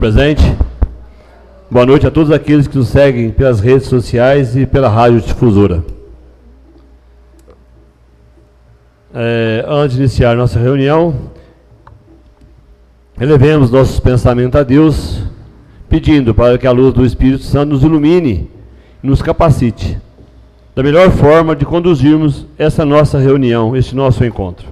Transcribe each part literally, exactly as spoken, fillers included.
Presente. Boa noite a todos aqueles que nos seguem pelas redes sociais e pela rádio difusora. É, antes de iniciar nossa reunião, elevemos nossos pensamentos a Deus, pedindo para que a luz do Espírito Santo nos ilumine e nos capacite da melhor forma de conduzirmos essa nossa reunião, este nosso encontro.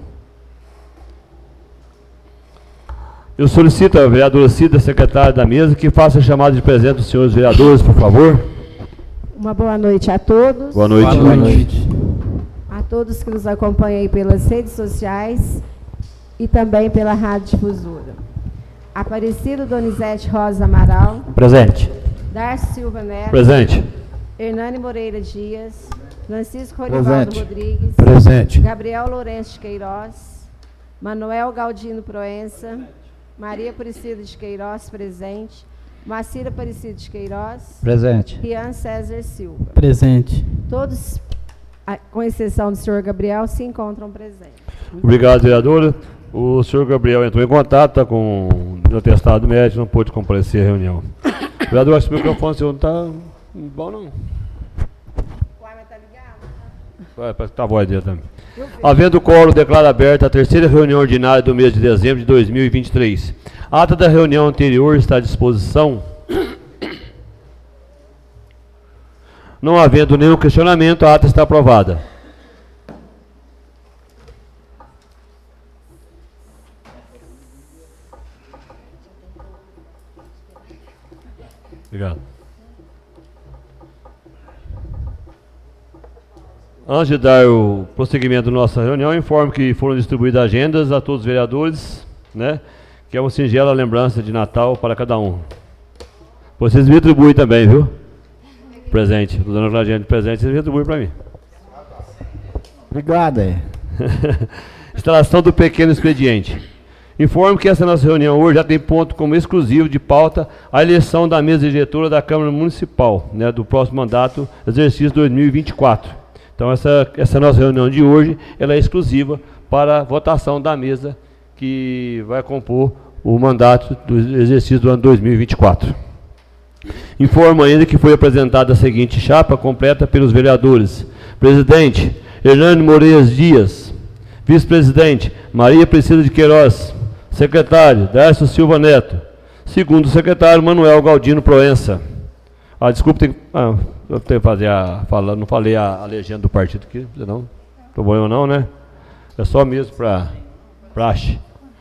Eu solicito a vereadora Cida, secretária da mesa, que faça a chamada de presente dos senhores vereadores, por favor. Uma boa noite a todos. Boa noite. Boa noite. A todos que nos acompanham aí pelas redes sociais e também pela rádio difusora. Aparecido Donizete Rosa Amaral. Presente. Darcio Silva Neto. Presente. Hernani Moreira Dias. Francisco Rorivaldo Rodrigues. Presente. Gabriel Lourenço de Queiroz. Manuel Galdino Proença. Maria Aparecida de Queiroz, presente. Macira Aparecida de Queiroz. Presente. Rian César Silva. Presente. Todos, com exceção do senhor Gabriel, se encontram presentes. Obrigado, vereadora. O senhor Gabriel entrou em contato, está com o atestado médico, não pôde comparecer à reunião. Vereador, acho que o microfone seu não está bom, não. O ar está ligado? Vai, parece que está a voz dele também. Havendo quórum, declaro aberta a terceira reunião ordinária do mês de dezembro de dois mil e vinte e três. A ata da reunião anterior está à disposição. Não havendo nenhum questionamento, a ata está aprovada. Obrigado. Antes de dar o prosseguimento da nossa reunião, informo que foram distribuídas agendas a todos os vereadores, né? Que é uma singela lembrança de Natal para cada um. Vocês me atribuem também, viu? Presente. Estou dando a agenda de presente, vocês me atribuem para mim. Obrigado. É. Instalação do pequeno expediente. Informo que essa nossa reunião hoje já tem ponto como exclusivo de pauta a eleição da mesa diretora da Câmara Municipal, né? Do próximo mandato, exercício dois mil e vinte e quatro. Então, essa, essa nossa reunião de hoje, ela é exclusiva para a votação da mesa que vai compor o mandato do exercício do ano dois mil e vinte e quatro. Informo ainda que foi apresentada a seguinte chapa completa pelos vereadores. Presidente, Hernani Moreira Dias. Vice-presidente, Maria Aparecida de Queiroz. Secretário, Darcio Silva Neto. Segundo secretário, Manuel Galdino Proença. Ah, desculpa, tem, ah, eu tenho que fazer a fala, não falei a, a legenda do partido aqui, não, estou bom ou não, né? É só mesmo para praxe.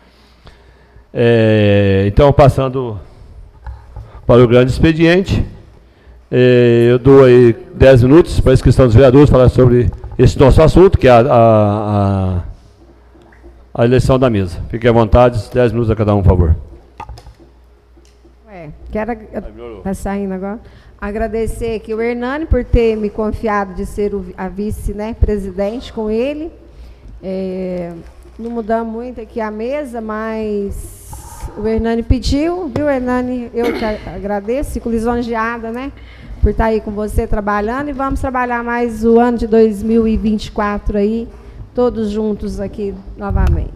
É, então, passando para o grande expediente, é, eu dou aí dez minutos para a inscrição dos vereadores falar sobre esse nosso assunto, que é a, a, a, a eleição da mesa. Fiquem à vontade, dez minutos a cada um, por favor. Ué, quero, está saindo agora. Agradecer aqui o Hernani por ter me confiado de ser o, a vice, né, presidente com ele. É, não mudamos muito aqui a mesa, mas o Hernani pediu, viu, Hernani? Eu que agradeço, fico lisonjeada, né, por estar aí com você trabalhando, e vamos trabalhar mais o ano de dois mil e vinte e quatro aí, todos juntos aqui novamente.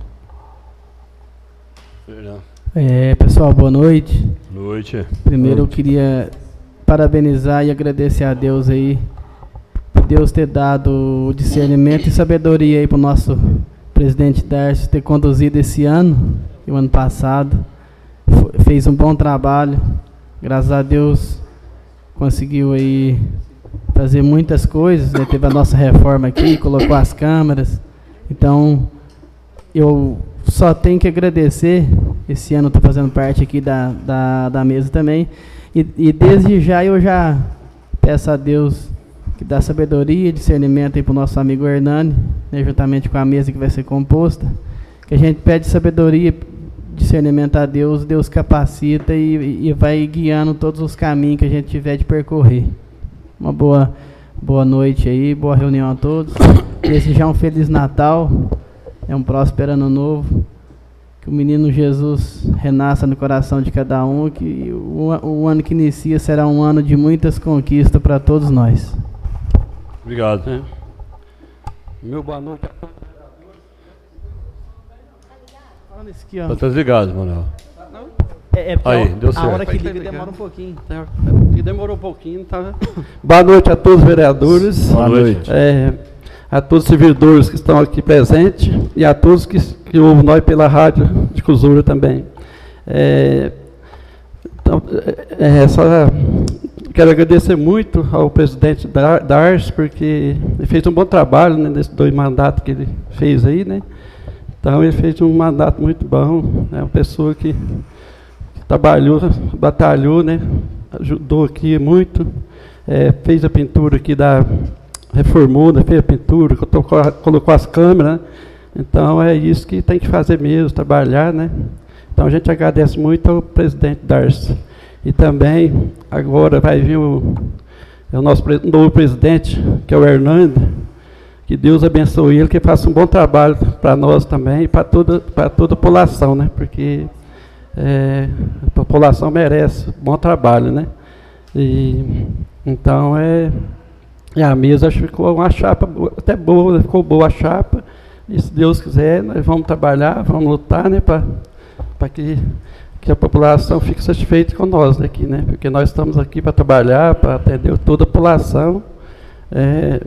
É, pessoal, boa noite. Boa noite. Primeiro boa noite. Eu queria parabenizar e agradecer a Deus aí, por Deus ter dado discernimento e sabedoria aí para o nosso presidente Darcio ter conduzido esse ano e o ano passado. Fez um bom trabalho, graças a Deus conseguiu aí fazer muitas coisas, né? Teve a nossa reforma aqui, colocou as câmeras. Então, eu só tenho que agradecer. Esse ano estou fazendo parte aqui da, da, da mesa também. E, e desde já eu já peço a Deus que dá sabedoria e discernimento aí para o nosso amigo Hernani, né, juntamente com a mesa que vai ser composta. Que a gente pede sabedoria, discernimento a Deus, Deus capacita e, e vai guiando todos os caminhos que a gente tiver de percorrer. Uma boa, boa noite aí, boa reunião a todos. Desejar um Feliz Natal, é um próspero ano novo. Que o menino Jesus renasça no coração de cada um, que o, o ano que inicia será um ano de muitas conquistas para todos nós. Obrigado. É. Meu boa noite. Aqui, ó. Está desligado, Manuel. É, é Aí, deu a certo. hora que liga demora um pouquinho. E demorou um pouquinho, tá? Boa noite a todos os vereadores. Boa noite. É, a todos os servidores que estão aqui presentes e a todos que, que ouvem nós pela Rádio Difusora também. É, então, é, só quero agradecer muito ao presidente Darcy, porque ele fez um bom trabalho, né, nesses dois mandatos que ele fez aí, né? Então ele fez um mandato muito bom, é uma pessoa que trabalhou, batalhou, né? Ajudou aqui muito, é, fez a pintura aqui da reformou, né? Fez a pintura, colocou, colocou as câmeras, né? Então é isso que tem que fazer mesmo, trabalhar, né? Então a gente agradece muito ao presidente Darcy. E também agora vai vir o, é o nosso novo presidente, que é o Hernando. Que Deus abençoe ele, que faça um bom trabalho para nós também e para toda, para toda a população, né? Porque é, a população merece bom trabalho, né? E, então, é, e a mesa acho que ficou uma chapa até boa, ficou boa a chapa. E se Deus quiser, nós vamos trabalhar, vamos lutar, né? Para que, que a população fique satisfeita com nós aqui, né? Porque nós estamos aqui para trabalhar, para atender toda a população. É,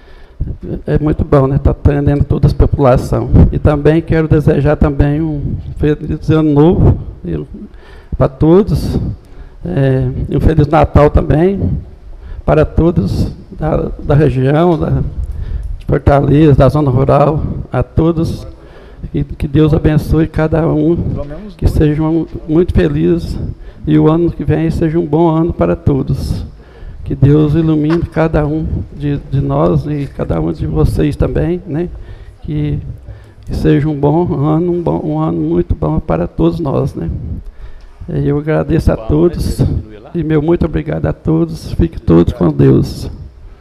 É muito bom, né? Está atendendo toda a população. E também quero desejar também um feliz ano novo para todos. É, e um feliz Natal também para todos da, da região, da, de Fortaleza, da zona rural, a todos. E que Deus abençoe cada um, que sejam muito felizes e o ano que vem seja um bom ano para todos. Que Deus ilumine cada um de, de nós e cada um de vocês também, né? Que, que seja um bom ano, um, bom, um ano muito bom para todos nós, né? Eu agradeço a todos e meu muito obrigado a todos. Fiquem todos com Deus.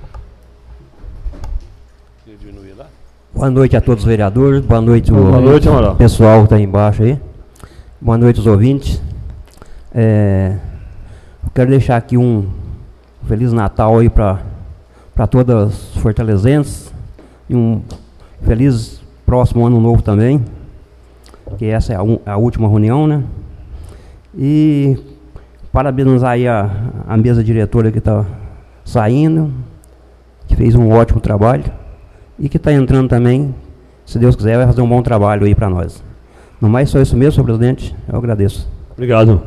Boa noite a todos os vereadores, boa noite o boa noite, pessoal que está aí embaixo aí. Boa noite os ouvintes. É, eu quero deixar aqui um Feliz Natal aí para para todas as fortalezenses e um feliz próximo ano novo também, que essa é a, un, a última reunião, né? E parabenizar aí a, a mesa diretora que está saindo, que fez um ótimo trabalho e que está entrando também, se Deus quiser, vai fazer um bom trabalho aí para nós. No mais, só isso mesmo, senhor presidente, eu agradeço. Obrigado.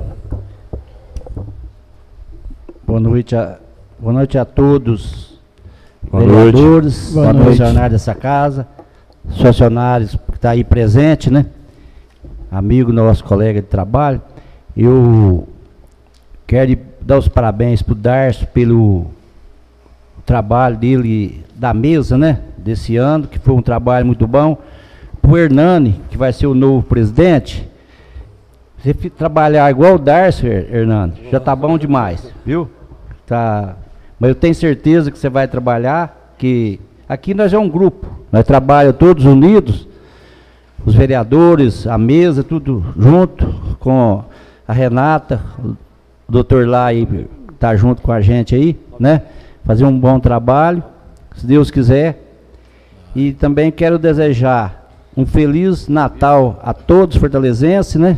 Boa noite a Boa noite a todos, boa vereadores, noite. boa noite, funcionários dessa casa, funcionários que estão aí presentes, né? Amigo, nosso colega de trabalho. Eu quero dar os parabéns para o Darcy pelo trabalho dele, da mesa, né? Desse ano, que foi um trabalho muito bom. Para o Hernani, que vai ser o novo presidente, você trabalhar igual o Darcy, Hernani, já está bom demais, viu? Tá. Mas eu tenho certeza que você vai trabalhar, que aqui nós é um grupo, nós trabalhamos todos unidos, os vereadores, a mesa, tudo junto, com a Renata, o doutor lá aí, tá junto com a gente aí, né? Fazer um bom trabalho, se Deus quiser. E também quero desejar um feliz Natal a todos os fortalezenses, né?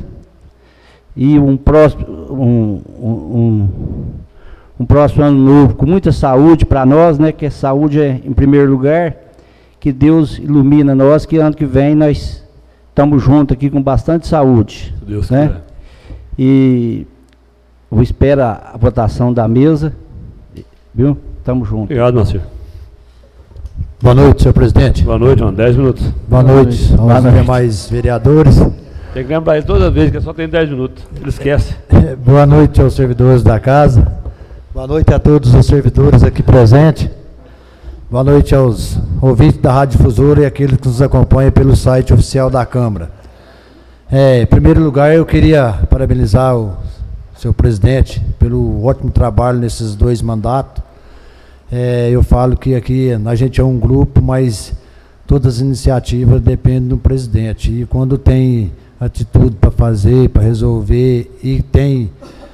E um próximo, um, um, um um próximo ano novo com muita saúde para nós, né? Que a saúde é em primeiro lugar, que Deus ilumina nós, que ano que vem nós estamos juntos aqui com bastante saúde, Deus né? Quiser. E eu espero a votação da mesa, viu? Estamos juntos. Obrigado, Marcelo. Boa noite, senhor presidente. Boa noite, mano. dez minutos. Boa, Boa noite, noite aos noite. demais vereadores. Tem que lembrar isso toda vez, que só tem dez minutos. Ele esquece. Boa noite aos servidores da casa. Boa noite a todos os servidores aqui presentes. Boa noite aos ouvintes da Rádio Difusora e aqueles que nos acompanham pelo site oficial da Câmara. É, em primeiro lugar, eu queria parabenizar o senhor presidente pelo ótimo trabalho nesses dois mandatos. É, eu falo que aqui a gente é um grupo, mas todas as iniciativas dependem do presidente. E quando tem atitude para fazer, para resolver e tem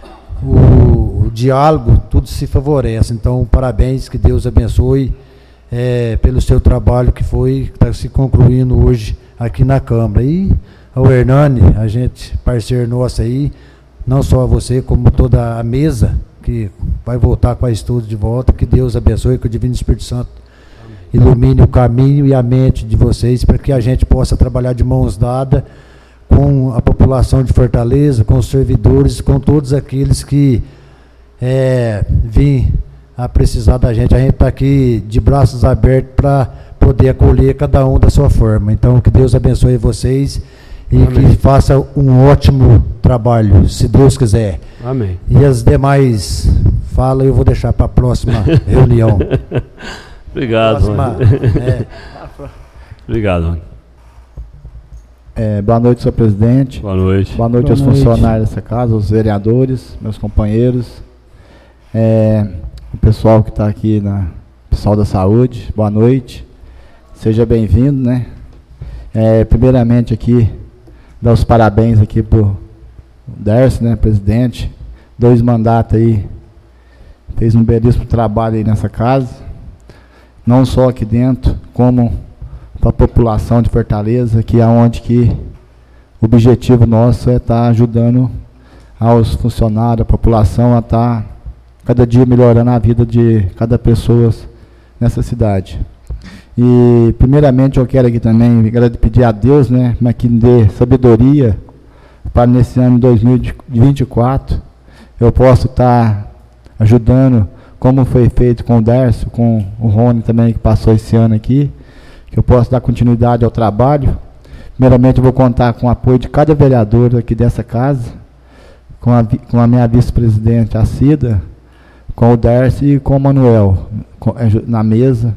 o, o diálogo, tudo se favorece. Então, parabéns, que Deus abençoe é, pelo seu trabalho que foi, que está se concluindo hoje aqui na Câmara. E ao Hernani, a gente, parceiro nosso aí, não só a você, como toda a mesa, que vai voltar com a estudo de volta, que Deus abençoe, que o Divino Espírito Santo ilumine o caminho e a mente de vocês, para que a gente possa trabalhar de mãos dadas com a população de Fortaleza, com os servidores, com todos aqueles que é, vêm a precisar da gente. A gente está aqui de braços abertos para poder acolher cada um da sua forma. Então, que Deus abençoe vocês e Amém. Que faça um ótimo trabalho, se Deus quiser. Amém. E as demais falas eu vou deixar para a próxima reunião. Obrigado. Próxima, é. Obrigado, Rony. É, boa noite, senhor presidente. Boa noite. Boa noite boa aos noite. funcionários dessa casa, aos vereadores, meus companheiros, é, o pessoal que está aqui, na, pessoal da saúde, boa noite. Seja bem-vindo, né? É, primeiramente aqui, dar os parabéns aqui pro Dércio, né, presidente. Dois mandatos aí, fez um belíssimo trabalho aí nessa casa, não só aqui dentro, como para a população de Fortaleza, que é onde que o objetivo nosso é estar tá ajudando aos funcionários, a população a estar tá cada dia melhorando a vida de cada pessoa nessa cidade. E primeiramente eu quero aqui também pedir a Deus, né, que me dê sabedoria para nesse ano dois mil e vinte e quatro eu possa estar tá ajudando, como foi feito com o Dércio, com o Rony também, que passou esse ano aqui, que eu possa dar continuidade ao trabalho. Primeiramente eu vou contar com o apoio de cada vereador aqui dessa casa, com a, com a minha vice-presidente, a Cida, com o Dércio e com o Manuel, com, na mesa,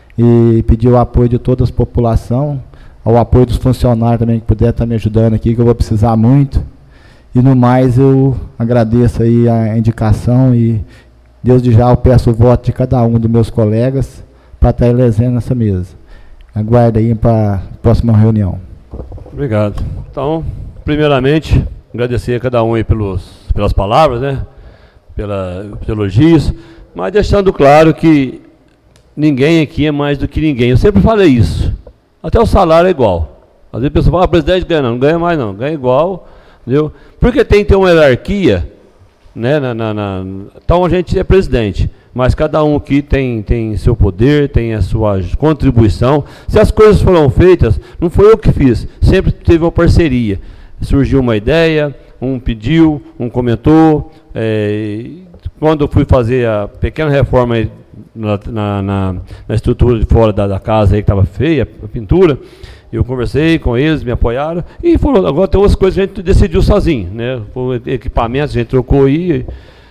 e pedir o apoio de toda a população, ao apoio dos funcionários também, que puder estar me ajudando aqui, que eu vou precisar muito. E no mais eu agradeço aí a indicação e desde já eu peço o voto de cada um dos meus colegas para estar elegendo essa mesa. Aguardo aí para a próxima reunião. Obrigado. Então, primeiramente, agradecer a cada um aí pelos, pelas palavras, né? Pela, pelos elogios, mas deixando claro que ninguém aqui é mais do que ninguém. Eu sempre falei isso. Até o salário é igual. Às vezes a pessoa fala, ah, o presidente ganha, não, não ganha mais não, ganha igual, entendeu? Porque tem que ter uma hierarquia, né? Na, na, na, então a gente é presidente, mas cada um aqui tem, tem seu poder, tem a sua contribuição. Se as coisas foram feitas, não foi eu que fiz, sempre teve uma parceria. Surgiu uma ideia, um pediu, um comentou. É, quando eu fui fazer a pequena reforma aí, na, na, na, na estrutura de fora da, da casa aí que estava feia, a pintura, eu conversei com eles, me apoiaram, e foram, agora tem outras coisas que a gente decidiu sozinho, né? Equipamentos a gente trocou aí,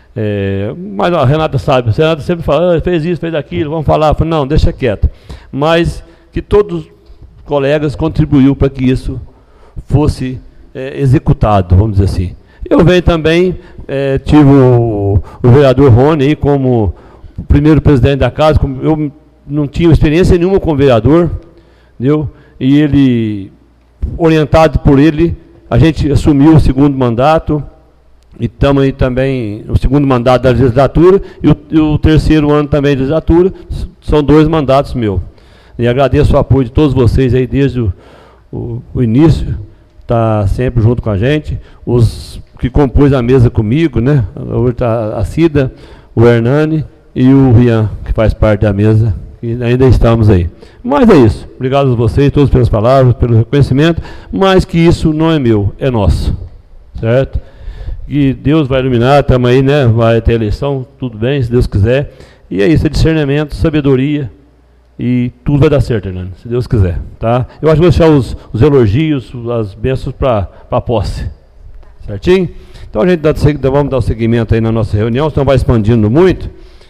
é, mas a Renata sabe, a Renata sempre fala, ah, fez isso, fez aquilo, vamos falar, eu falei, não, deixa quieto. Mas que todos os colegas contribuíram para que isso fosse é, executado, vamos dizer assim. Eu venho também, é, tive o, o vereador Rony aí como o primeiro presidente da casa, como eu não tinha experiência nenhuma com o vereador, entendeu? E ele, orientado por ele, a gente assumiu o segundo mandato, e estamos aí também, o segundo mandato da legislatura, e o, e o terceiro ano também da legislatura, são dois mandatos meus. E agradeço o apoio de todos vocês aí desde o, o, o início, está sempre junto com a gente, os que compôs a mesa comigo, né? A, a Cida, o Hernani e o Rian, que faz parte da mesa, e ainda estamos aí. Mas é isso. Obrigado a vocês, todos pelas palavras, pelo reconhecimento, mas que isso não é meu, é nosso. Certo? E Deus vai iluminar, estamos aí, né? Vai ter eleição, tudo bem, se Deus quiser. E é isso, é discernimento, sabedoria, e tudo vai dar certo, Hernani, se Deus quiser. Tá? Eu acho que vou deixar os, os elogios, as bênçãos para a posse. Certinho? Então a gente dá, vamos dar o seguimento aí na nossa reunião, senão vai expandindo muito.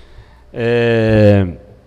É...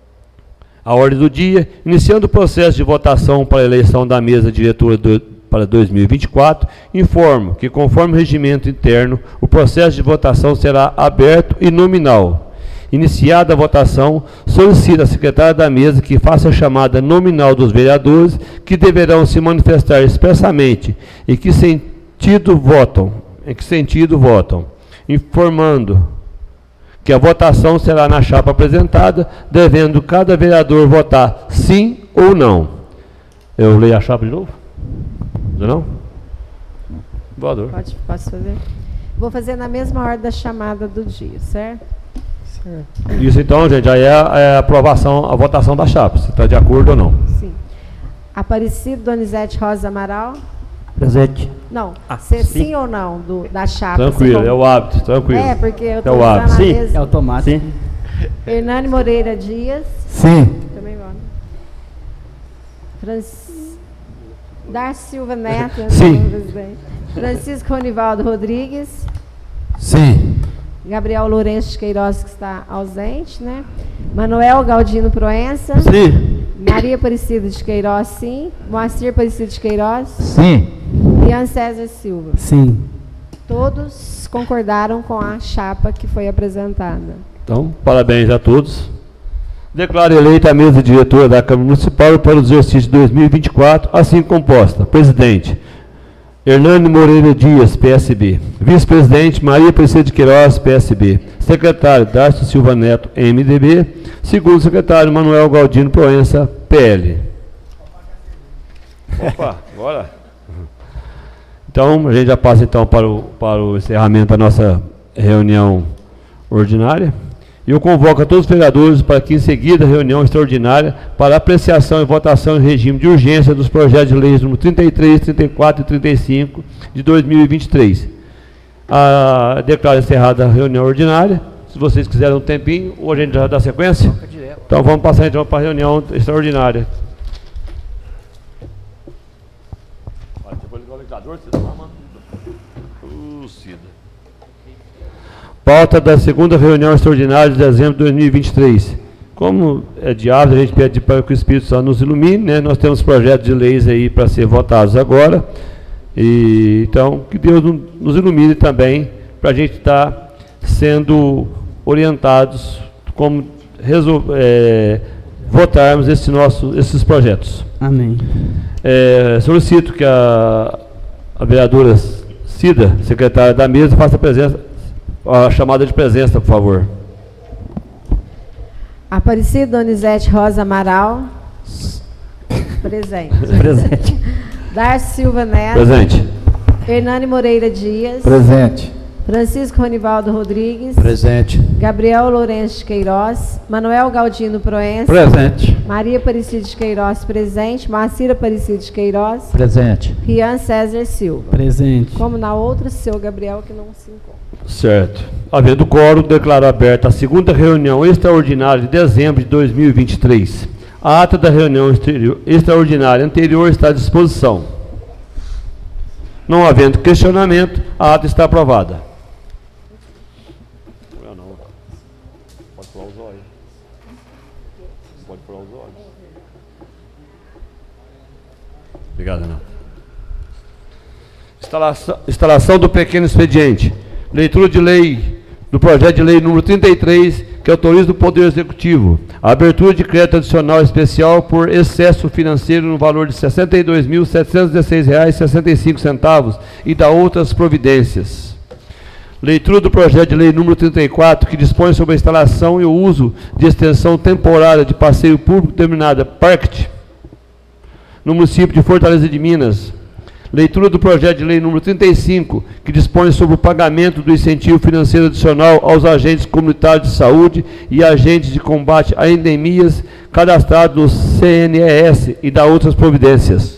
A ordem do dia, iniciando o processo de votação para a eleição da mesa diretora do, para dois mil e vinte e quatro, informo que, conforme o regimento interno, o processo de votação será aberto e nominal. Iniciada a votação, solicito à secretária da mesa que faça a chamada nominal dos vereadores, que deverão se manifestar expressamente em que sentido votam, em que sentido votam, informando que a votação será na chapa apresentada, devendo cada vereador votar sim ou não. Eu leio a chapa de novo? Não? Voador. Pode, posso fazer? Vou fazer na mesma ordem da chamada do dia, certo? Certo. Isso então, gente, aí é a, é a aprovação, a votação da chapa, se está de acordo ou não. Sim. Aparecido Donizete Rosa Amaral. Presente. Não, Ah, ser sim. sim ou não do, da chapa. Tranquilo, é o hábito, tranquilo. É, porque eu é estou o usando hábito. a Sim. mesma. É automático. Sim. Hernani Moreira Dias. Sim. Também vou. Francis... Darcy Silva Neto. Sim. Presidente. Francisco Ronivaldo Rodrigues. Sim. Gabriel Lourenço de Queiroz, que está ausente, né? Manuel Galdino Proença. Sim. Maria Aparecida de Queiroz, sim. Moacir Aparecido de Queiroz. Sim. Ian César Silva. Sim. Todos concordaram com a chapa que foi apresentada. Então, parabéns a todos. Declaro eleita a mesa diretora da Câmara Municipal para o exercício de dois mil e vinte e quatro, assim composta. Presidente, Hernani Moreira Dias, P S B. Vice-presidente, Maria Aparecida de Queiroz, P S B. Secretário, Darcy Silva Neto, M D B. Segundo secretário, Manuel Galdino Proença, P L. Opa, bora. Então, a gente já passa então para o, para o encerramento da nossa reunião ordinária. E eu convoco a todos os vereadores para que, em seguida, a reunião extraordinária para apreciação e votação em regime de urgência dos projetos de leis número trinta e três, trinta e quatro e trinta e cinco de dois mil e vinte e três. Ah, declaro encerrada a reunião ordinária. Se vocês quiserem um tempinho, ou a gente já dá sequência? Então vamos passar então para a reunião extraordinária. Pauta da segunda reunião extraordinária de dezembro de dois mil e vinte e três. Como é de hábito, a gente pede para que o Espírito Santo nos ilumine, né? Nós temos projetos de leis aí para ser votados agora. E, então, que Deus nos ilumine também para a gente estar tá sendo orientados como é, votarmos esse nosso, esses projetos. Amém. É, solicito que a, a vereadora Cida, secretária da mesa, faça a presença. A chamada de presença, por favor. Aparecido Donizete Rosa Amaral. Presente. Presente. Darcy Silva Neto. Presente. Hernani Moreira Dias. Presente. Francisco Ronivaldo Rodrigues. Presente. Gabriel Lourenço de Queiroz. Manuel Galdino Proença. Presente. Maria Aparecida de Queiroz, presente. Moacir Aparecida de Queiroz. Presente. Rian César Silva. Presente. Como na outra, seu Gabriel, que não se encontra. Certo. Havendo quórum, declaro aberta a segunda reunião extraordinária de dezembro de dois mil e vinte e três. A ata da reunião extraordinária anterior está à disposição. Não havendo questionamento, a ata está aprovada. Pode pular os olhos. Pode pular os olhos. Obrigado, não. Instalação, instalação do pequeno expediente. Leitura de lei, do projeto de lei número trinta e três, que autoriza o Poder Executivo a abertura de crédito adicional especial por excesso financeiro no valor de sessenta e dois mil, setecentos e dezesseis reais e sessenta e cinco centavos e da outras providências. Leitura do projeto de lei número trinta e quatro, que dispõe sobre a instalação e o uso de extensão temporária de passeio público denominada Parkt, no município de Fortaleza de Minas. Leitura do projeto de lei número trinta e cinco, que dispõe sobre o pagamento do incentivo financeiro adicional aos agentes comunitários de saúde e agentes de combate a endemias cadastrados no C N E S e da outras providências.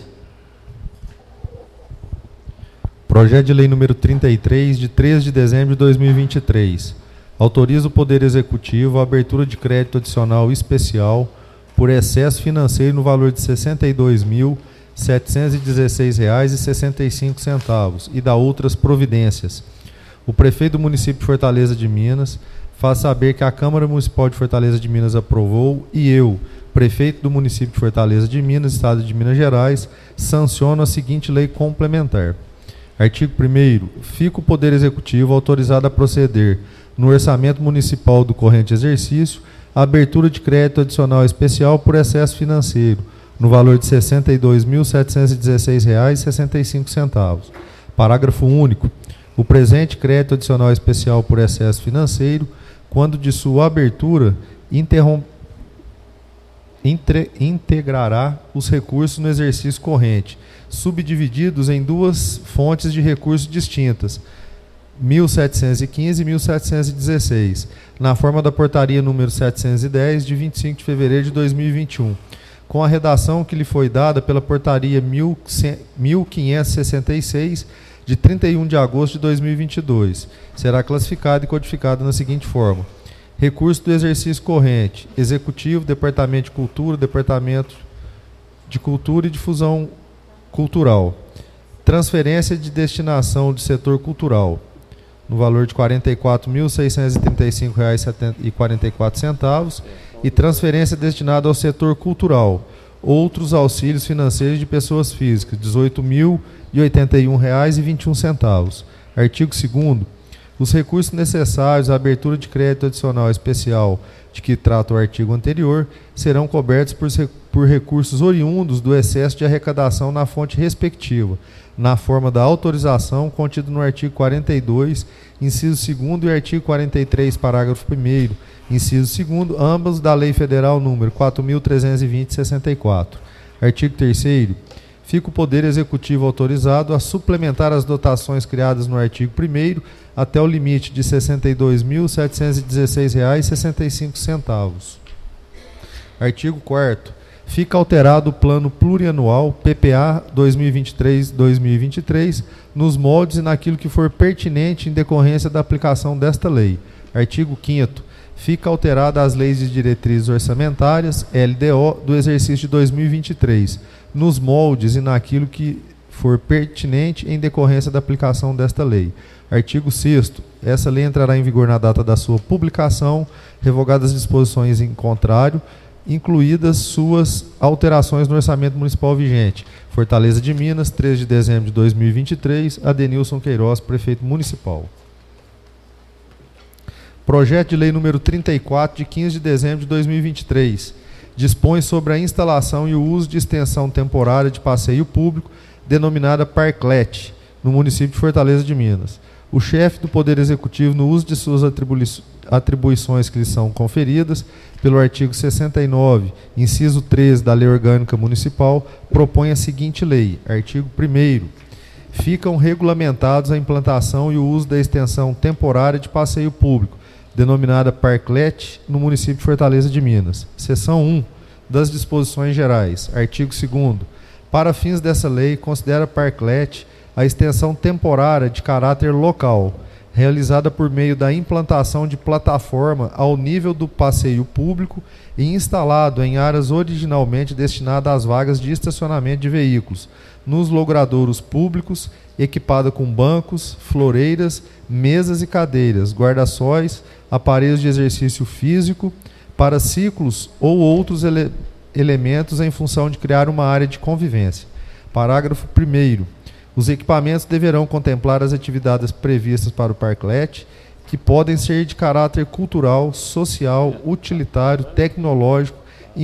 Projeto de lei número trinta e três, de três de dezembro de dois mil e vinte e três. Autoriza o Poder Executivo a abertura de crédito adicional especial por excesso financeiro no valor de sessenta e dois mil, setecentos e dezesseis reais e sessenta e cinco centavos e da outras providências. O prefeito do município de Fortaleza de Minas faz saber que a Câmara Municipal de Fortaleza de Minas aprovou e eu, prefeito do município de Fortaleza de Minas, Estado de Minas Gerais, sanciono a seguinte lei complementar. Artigo primeiro. Fica o Poder Executivo autorizado a proceder, no orçamento municipal do corrente exercício, a abertura de crédito adicional especial por excesso financeiro, no valor de sessenta e dois mil, setecentos e dezesseis reais e sessenta e cinco centavos. Parágrafo único. O presente crédito adicional especial por excesso financeiro, quando de sua abertura, interrom... Intre... integrará os recursos no exercício corrente, subdivididos em duas fontes de recursos distintas. mil setecentos e quinze e mil setecentos e dezesseis, na forma da portaria número setecentos e dez, de vinte e cinco de fevereiro de dois mil e vinte e um, com a redação que lhe foi dada pela portaria mil quinhentos e sessenta e seis, de trinta e um de agosto de dois mil e vinte e dois. Será classificada e codificada na seguinte forma: recurso do exercício corrente, Executivo, Departamento de Cultura, Departamento de Cultura e Difusão Cultural. Transferência de destinação de setor cultural, no valor de quarenta e quatro mil seiscentos e trinta e cinco reais e quarenta e quatro centavos, e transferência destinada ao setor cultural, outros auxílios financeiros de pessoas físicas, dezoito mil e oitenta e um reais e vinte e um centavos. Artigo segundo. Os recursos necessários à abertura de crédito adicional especial de que trata o artigo anterior serão cobertos por, por recursos oriundos do excesso de arrecadação na fonte respectiva, na forma da autorização contida no artigo quarenta e dois, inciso segundo, e artigo quarenta e três, parágrafo primeiro, inciso segundo, ambos da Lei Federal número quatro mil trezentos e vinte, sessenta e quatro. Artigo terceiro. Fica o Poder Executivo autorizado a suplementar as dotações criadas no artigo primeiro até o limite de sessenta e dois mil setecentos e dezesseis reais e sessenta e cinco centavos. Artigo quarto. Fica alterado o Plano Plurianual P P A dois mil e vinte e três a dois mil e vinte e três nos moldes e naquilo que for pertinente em decorrência da aplicação desta lei. Artigo quinto. Fica alterada as leis de diretrizes orçamentárias, L D O, do exercício de dois mil e vinte e três, nos moldes e naquilo que for pertinente em decorrência da aplicação desta lei. Artigo sexto. Essa lei entrará em vigor na data da sua publicação, revogadas as disposições em contrário, incluídas suas alterações no orçamento municipal vigente. Fortaleza de Minas, três de dezembro de dois mil e vinte e três, Adenilson Queiroz, prefeito municipal. Projeto de lei número trinta e quatro, de quinze de dezembro de dois mil e vinte e três, dispõe sobre a instalação e o uso de extensão temporária de passeio público, denominada Parclete, no município de Fortaleza de Minas. O chefe do Poder Executivo, no uso de suas atribui atribuições que lhe são conferidas pelo artigo sessenta e nove, inciso treze da Lei Orgânica Municipal, propõe a seguinte lei. Artigo primeiro. Ficam regulamentados a implantação e o uso da extensão temporária de passeio público, denominada Parclete, no município de Fortaleza de Minas. Seção um das disposições gerais. Artigo segundo. Para fins dessa lei, considera Parclete a extensão temporária de caráter local, realizada por meio da implantação de plataforma ao nível do passeio público e instalado em áreas originalmente destinadas às vagas de estacionamento de veículos, nos logradouros públicos, equipada com bancos, floreiras, mesas e cadeiras, guarda-sóis, aparelhos de exercício físico, para ciclos ou outros ele elementos em função de criar uma área de convivência. Parágrafo primeiro. Os equipamentos deverão contemplar as atividades previstas para o Parclete, que podem ser de caráter cultural, social, utilitário, tecnológico,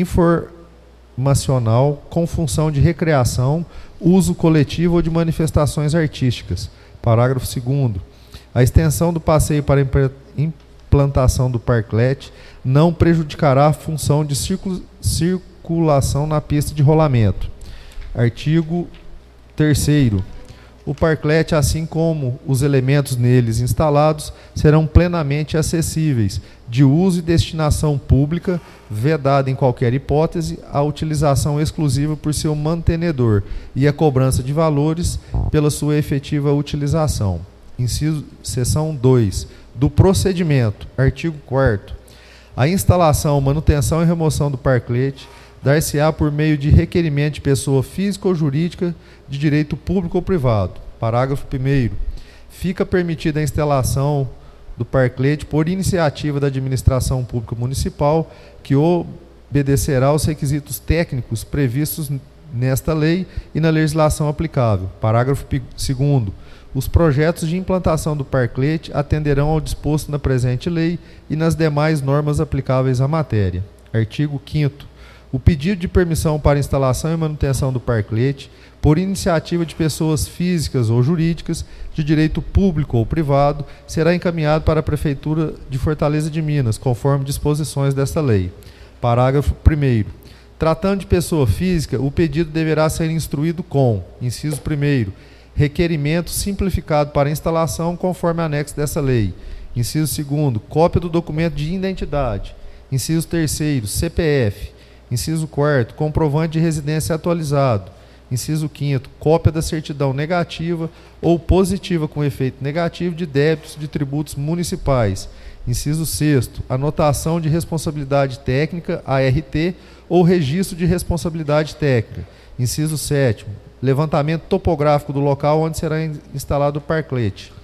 informacional, com função de recreação, uso coletivo ou de manifestações artísticas. Parágrafo segundo. A extensão do passeio para implantação do Parclete não prejudicará a função de circulação na pista de rolamento. Artigo terceiro. O Parclete, assim como os elementos neles instalados, serão plenamente acessíveis, de uso e destinação pública, vedada em qualquer hipótese a utilização exclusiva por seu mantenedor e a cobrança de valores pela sua efetiva utilização. Inciso, seção dois. Do procedimento. Artigo quarto. A instalação, manutenção e remoção do Parclete dar-se-á por meio de requerimento de pessoa física ou jurídica de direito público ou privado. Parágrafo primeiro. Fica permitida a instalação do Parclete por iniciativa da administração pública municipal, que obedecerá aos requisitos técnicos previstos nesta lei e na legislação aplicável. Parágrafo segundo. Os projetos de implantação do Parclete atenderão ao disposto na presente lei e nas demais normas aplicáveis à matéria. Artigo quinto. O pedido de permissão para instalação e manutenção do Parclete, por iniciativa de pessoas físicas ou jurídicas, de direito público ou privado, será encaminhado para a Prefeitura de Fortaleza de Minas, conforme disposições desta lei. Parágrafo primeiro. Tratando de pessoa física, o pedido deverá ser instruído com, inciso primeiro, requerimento simplificado para instalação conforme anexo dessa lei. Inciso segundo, cópia do documento de identidade. Inciso terceiro, C P F. Inciso quarto, comprovante de residência atualizado. Inciso quinto, cópia da certidão negativa ou positiva com efeito negativo de débitos de tributos municipais. Inciso sexto, anotação de responsabilidade técnica, A R T, ou registro de responsabilidade técnica. Inciso sétimo, levantamento topográfico do local onde será instalado o parklete.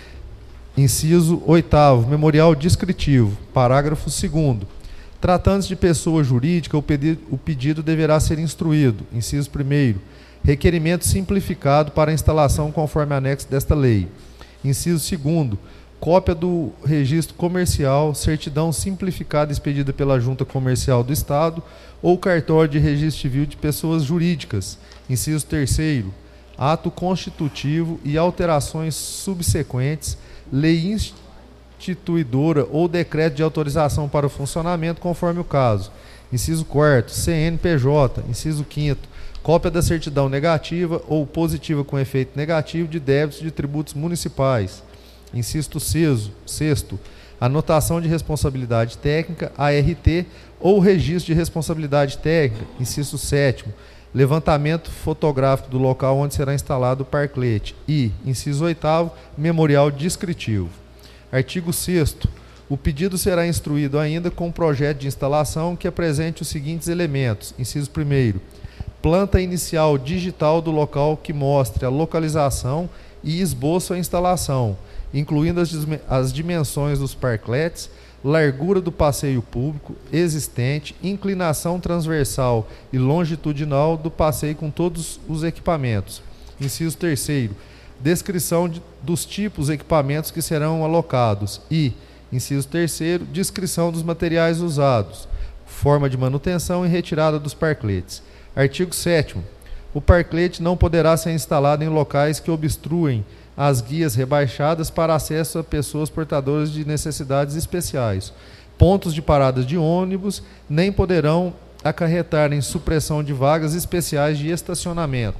Inciso oitavo, memorial descritivo. Parágrafo segundo. Tratando-se de pessoa jurídica, o pedido, o pedido deverá ser instruído. Inciso primeiro, requerimento simplificado para instalação conforme anexo desta lei. Inciso segundo, cópia do registro comercial, certidão simplificada expedida pela Junta Comercial do Estado ou cartório de registro civil de pessoas jurídicas. Inciso terceiro, ato constitutivo e alterações subsequentes, lei instituidora ou decreto de autorização para o funcionamento, conforme o caso. Inciso quarto, C N P J. Inciso quinto, cópia da certidão negativa ou positiva com efeito negativo de débitos de tributos municipais. Inciso sexto, anotação de responsabilidade técnica, A R T, ou registro de responsabilidade técnica. Inciso sétimo, levantamento fotográfico do local onde será instalado o parklete. E, inciso oitavo, memorial descritivo. Artigo sexto. O pedido será instruído ainda com um projeto de instalação que apresente os seguintes elementos. Inciso primeiro, planta inicial digital do local que mostre a localização e esboço a instalação, incluindo as, as dimensões dos parkletes, largura do passeio público existente, inclinação transversal e longitudinal do passeio com todos os equipamentos. Inciso terceiro, descrição de, dos tipos de equipamentos que serão alocados e, inciso terceiro, descrição dos materiais usados, forma de manutenção e retirada dos parkletes. Artigo sétimo. O parklete não poderá ser instalado em locais que obstruem as guias rebaixadas para acesso a pessoas portadoras de necessidades especiais. Pontos de paradas de ônibus nem poderão acarretar em supressão de vagas especiais de estacionamento.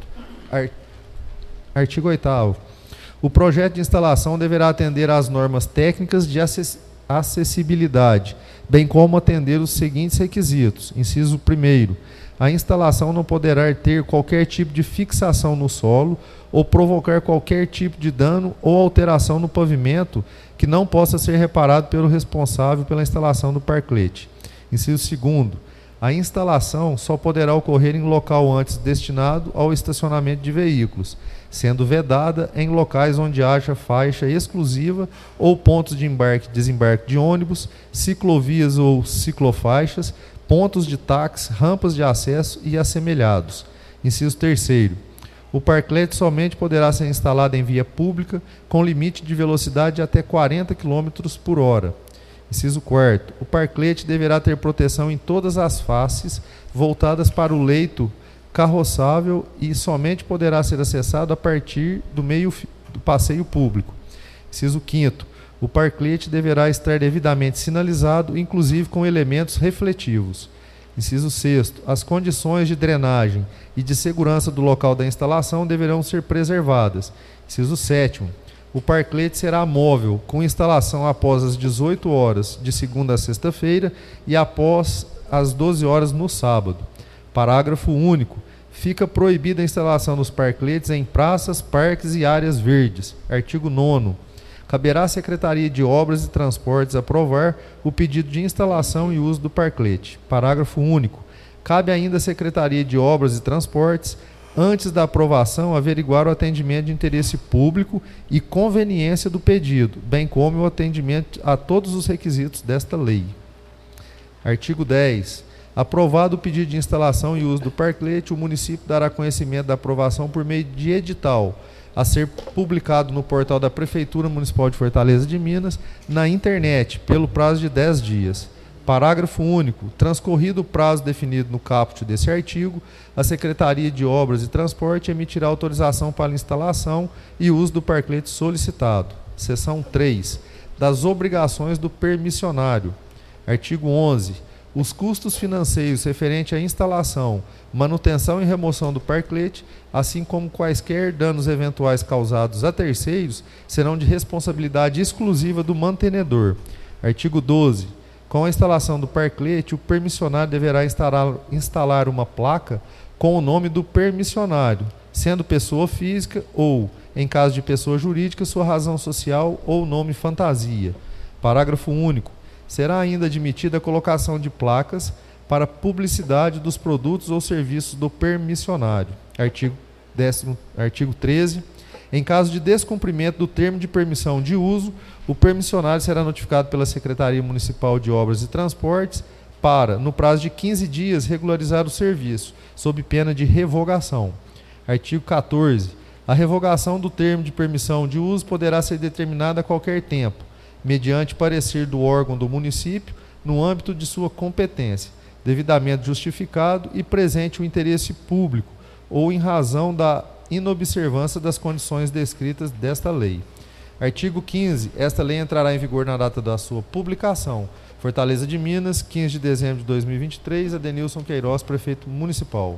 Artigo oitavo. O projeto de instalação deverá atender às normas técnicas de acessibilidade, bem como atender os seguintes requisitos. Inciso primeiro. A instalação não poderá ter qualquer tipo de fixação no solo ou provocar qualquer tipo de dano ou alteração no pavimento que não possa ser reparado pelo responsável pela instalação do parklete. Inciso segundo. A instalação só poderá ocorrer em local antes destinado ao estacionamento de veículos, sendo vedada em locais onde haja faixa exclusiva ou pontos de embarque e desembarque de ônibus, ciclovias ou ciclofaixas, pontos de táxi, rampas de acesso e assemelhados. Inciso terceiro. O parklete somente poderá ser instalado em via pública com limite de velocidade de até quarenta quilômetros por hora. Inciso quarto. O parklete deverá ter proteção em todas as faces voltadas para o leito carroçável e somente poderá ser acessado a partir do meio do passeio público. Inciso quinto. O parklete deverá estar devidamente sinalizado, inclusive com elementos refletivos. Inciso sexto. As condições de drenagem e de segurança do local da instalação deverão ser preservadas. Inciso sétimo. O parklete será móvel, com instalação após as dezoito horas de segunda a sexta-feira e após as doze horas no sábado. Parágrafo único. Fica proibida a instalação dos parkletes em praças, parques e áreas verdes. Artigo nono. Caberá à Secretaria de Obras e Transportes aprovar o pedido de instalação e uso do parklete. Parágrafo único. Cabe ainda à Secretaria de Obras e Transportes, antes da aprovação, averiguar o atendimento de interesse público e conveniência do pedido, bem como o atendimento a todos os requisitos desta lei. Artigo dez. Aprovado o pedido de instalação e uso do parklete, o município dará conhecimento da aprovação por meio de edital, a ser publicado no portal da Prefeitura Municipal de Fortaleza de Minas, na internet, pelo prazo de dez dias. Parágrafo único. Transcorrido o prazo definido no caput desse artigo, a Secretaria de Obras e Transporte emitirá autorização para instalação e uso do parklete solicitado. Seção três. Das obrigações do permissionário. Artigo onze. os custos financeiros referentes à instalação, manutenção e remoção do parklete, assim como quaisquer danos eventuais causados a terceiros, serão de responsabilidade exclusiva do mantenedor. Artigo doze. Com a instalação do parklete, o permissionário deverá instalar, instalar uma placa com o nome do permissionário, sendo pessoa física ou, em caso de pessoa jurídica, sua razão social ou nome fantasia. Parágrafo único. Será ainda admitida a colocação de placas para publicidade dos produtos ou serviços do permissionário. Artigo, décimo, artigo treze. Em caso de descumprimento do termo de permissão de uso, o permissionário será notificado pela Secretaria Municipal de Obras e Transportes para, no prazo de quinze dias, regularizar o serviço, sob pena de revogação. Artigo quatorze. A revogação do termo de permissão de uso poderá ser determinada a qualquer tempo, mediante parecer do órgão do município, no âmbito de sua competência, devidamente justificado e presente o interesse público, ou em razão da inobservância das condições descritas desta lei. Artigo quinze. Esta lei entrará em vigor na data da sua publicação. Fortaleza de Minas, quinze de dezembro de dois mil e vinte e três, Adenilson Queiroz, prefeito municipal.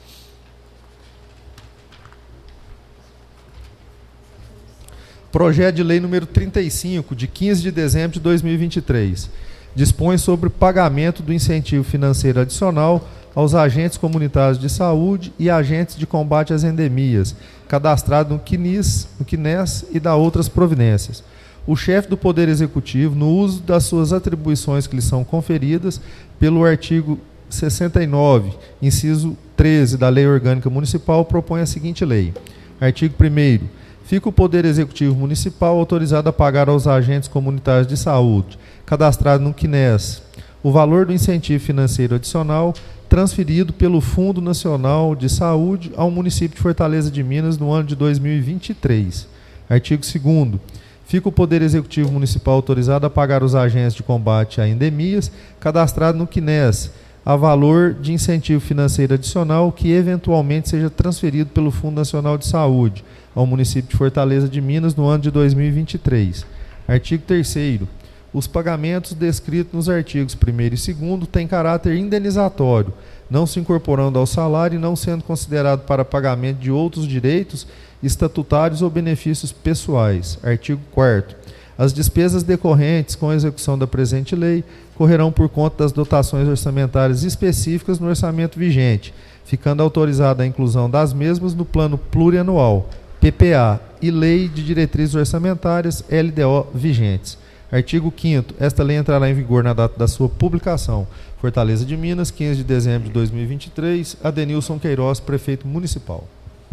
Projeto de lei número trinta e cinco, de quinze de dezembro de dois mil e vinte e três. Dispõe sobre o pagamento do incentivo financeiro adicional aos agentes comunitários de saúde e agentes de combate às endemias, cadastrado no CNIS, no CNES e da outras providências. O chefe do Poder Executivo, no uso das suas atribuições que lhe são conferidas pelo artigo sessenta e nove, inciso treze da Lei Orgânica Municipal, propõe a seguinte lei. Artigo primeiro. Fica o Poder Executivo Municipal autorizado a pagar aos agentes comunitários de saúde, cadastrado no CNES, o valor do incentivo financeiro adicional transferido pelo Fundo Nacional de Saúde ao município de Fortaleza de Minas no ano de dois mil e vinte e três. Artigo segundo. Fica o Poder Executivo Municipal autorizado a pagar aos agentes de combate a endemias, cadastrado no CNES, a valor de incentivo financeiro adicional que eventualmente seja transferido pelo Fundo Nacional de Saúde ao município de Fortaleza de Minas no ano de dois mil e vinte e três. Artigo terceiro. Os pagamentos descritos nos artigos primeiro e segundo têm caráter indenizatório, não se incorporando ao salário e não sendo considerado para pagamento de outros direitos estatutários ou benefícios pessoais. Artigo quarto. As despesas decorrentes com a execução da presente lei correrão por conta das dotações orçamentárias específicas no orçamento vigente, ficando autorizada a inclusão das mesmas no Plano Plurianual, P P A, e Lei de Diretrizes Orçamentárias, L D O, vigentes. Artigo quinto. Esta lei entrará em vigor na data da sua publicação. Fortaleza de Minas, quinze de dezembro de dois mil e vinte e três, Adenilson Queiroz, prefeito municipal.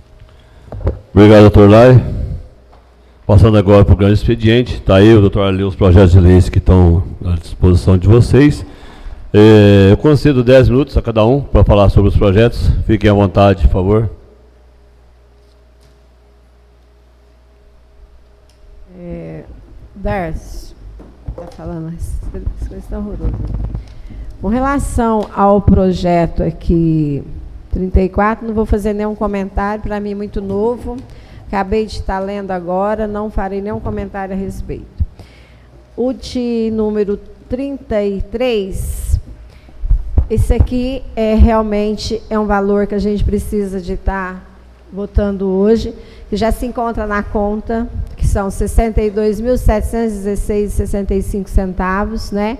Obrigado, doutor Lai. Passando agora para o grande expediente, está aí o doutor Arleu, os projetos de leis que estão à disposição de vocês. É, eu concedo dez minutos a cada um para falar sobre os projetos. Fiquem à vontade, por favor. É, Darcy, está falando, as coisas estão horrorosas. Com relação ao projeto aqui, trinta e quatro, não vou fazer nenhum comentário, para mim é muito novo. Acabei de estar lendo agora, não farei nenhum comentário a respeito. O de número trinta e três, esse aqui é realmente é um valor que a gente precisa de estar votando hoje, que já se encontra na conta, que são sessenta e dois mil setecentos e dezesseis reais e sessenta e cinco centavos, né?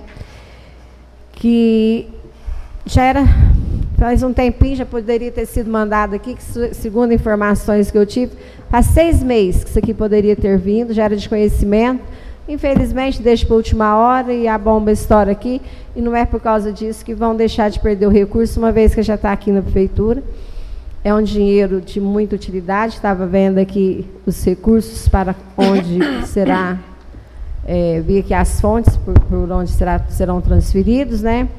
Que já era, faz um tempinho, já poderia ter sido mandado aqui, que segundo informações que eu tive, há seis meses que isso aqui poderia ter vindo, já era de conhecimento. Infelizmente, deixa para a última hora e a bomba estoura aqui, e não é por causa disso que vão deixar de perder o recurso, uma vez que já está aqui na prefeitura. É um dinheiro de muita utilidade, estava vendo aqui os recursos para onde será, é, vi aqui as fontes por, por onde será, serão transferidos, né?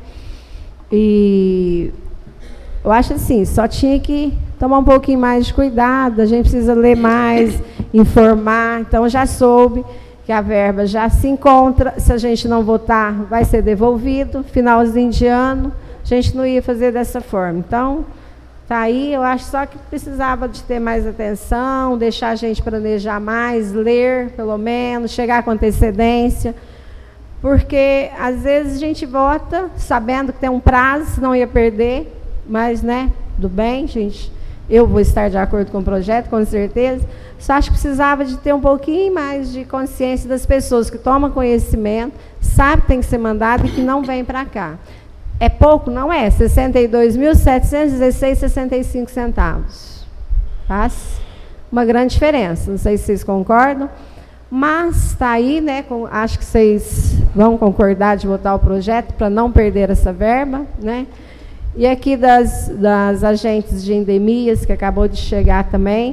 E eu acho assim, só tinha que tomar um pouquinho mais de cuidado, a gente precisa ler mais, informar. Então, já soube que a verba já se encontra, se a gente não votar, vai ser devolvido, finalzinho de ano, a gente não ia fazer dessa forma. Então, tá aí, eu acho só que precisava de ter mais atenção, deixar a gente planejar mais, ler, pelo menos, chegar com antecedência, porque às vezes a gente vota sabendo que tem um prazo, senão ia perder, mas, né, do bem, gente, eu vou estar de acordo com o projeto, com certeza. Só acho que precisava de ter um pouquinho mais de consciência das pessoas que tomam conhecimento, sabem que tem que ser mandado e que não vem para cá. É pouco? Não é. sessenta e dois mil, setecentos e dezesseis reais e sessenta e cinco centavos. Faz uma grande diferença. Não sei se vocês concordam, mas está aí, né? Com, acho que vocês vão concordar de votar o projeto para não perder essa verba, né? E aqui das, das agentes de endemias, que acabou de chegar também,